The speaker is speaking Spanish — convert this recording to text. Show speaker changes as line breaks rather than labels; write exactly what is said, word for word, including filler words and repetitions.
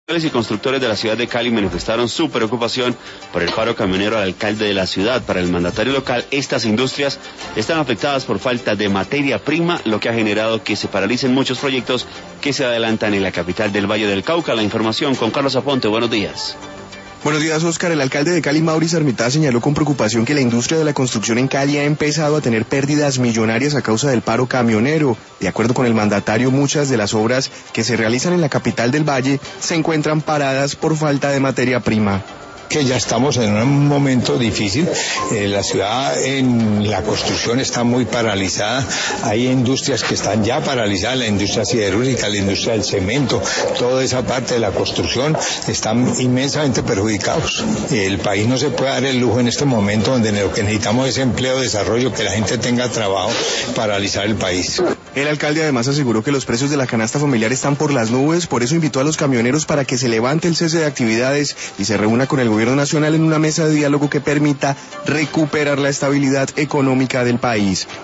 Y constructores de la ciudad de Cali manifestaron su preocupación por el paro camionero al alcalde de la ciudad. Para el mandatario local, estas industrias están afectadas por falta de materia prima, lo que ha generado que se paralicen muchos proyectos que se adelantan en la capital del Valle del Cauca. La información con Carlos Aponte. Buenos días.
Buenos días, Oscar. El alcalde de Cali, Mauricio Armitá, señaló con preocupación que la industria de la construcción en Cali ha empezado a tener pérdidas millonarias a causa del paro camionero. De acuerdo con el mandatario, muchas de las obras que se realizan en la capital del Valle se encuentran paradas por falta de materia prima.
Que ya estamos en un momento difícil, eh, la ciudad en la construcción está muy paralizada, hay industrias que están ya paralizadas, la industria siderúrgica, la industria del cemento, toda esa parte de la construcción están inmensamente perjudicados. El país no se puede dar el lujo en este momento donde lo que necesitamos es empleo, desarrollo, que la gente tenga trabajo, paralizar el país.
El alcalde además aseguró que los precios de la canasta familiar están por las nubes, por eso invitó a los camioneros para que se levante el cese de actividades y se reúna con el gobierno nacional en una mesa de diálogo que permita recuperar la estabilidad económica del país.